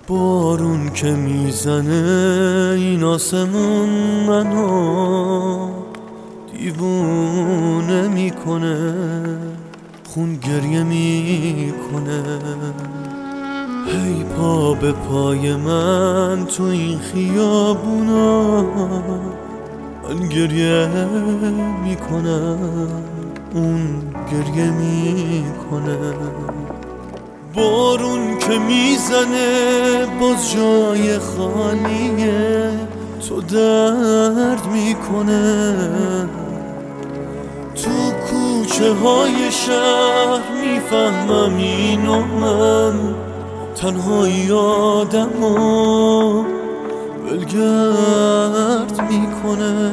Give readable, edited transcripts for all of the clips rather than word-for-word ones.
بارون که میزنه این آسمون منو دیوونه میکنه، خون گریه میکنه. هی پا به پای من تو این خیابونا، من گریه میکنم، اون گریه میکنه. بارون که میزنه باز جای خالیه، تو درد میکنه. تو کوچه های شهر میفهمم اینو من، تنهایی آدمو ولگرد میکنه.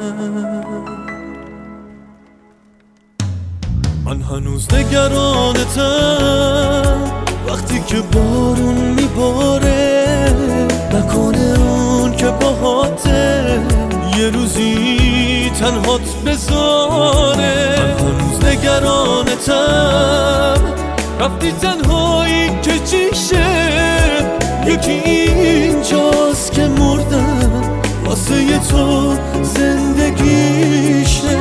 من هنوز نگرانتم وقتی که بارون میباره، نکنه اون که باهاته یه روزی تنهات بذاره. من هنوز نگرانتم رفتی تنهایی که چیشه، یکی اینجاست که مردم واسه تو زندگیشه.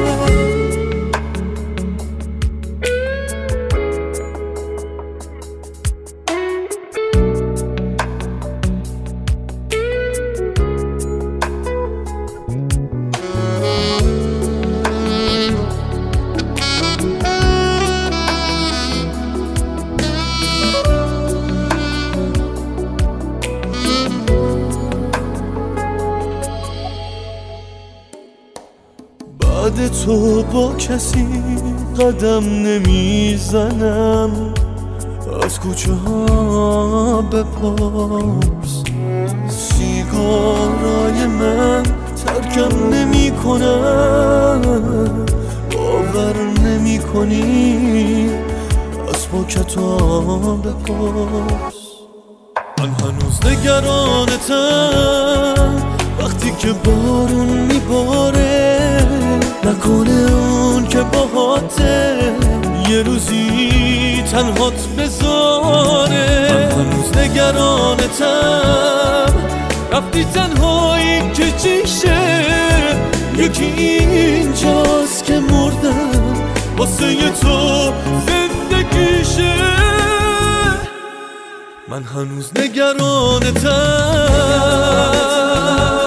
بعد تو با کسی قدم نمیزنم، از کوچه ها بپرس. سیگارای من ترکم نمی کنم، باور نمی کنی از پاکت ها بپرس. من هنوز نگرانتم وقتی که بارون میباره، نکنه اون که باهاته یه روزی تنهات بذاره. من هنوز نگرانتم رفتی تنهایی که چیشه، یکی اینجاست که مردم واسه تو زندگیشه. من هنوز نگرانتم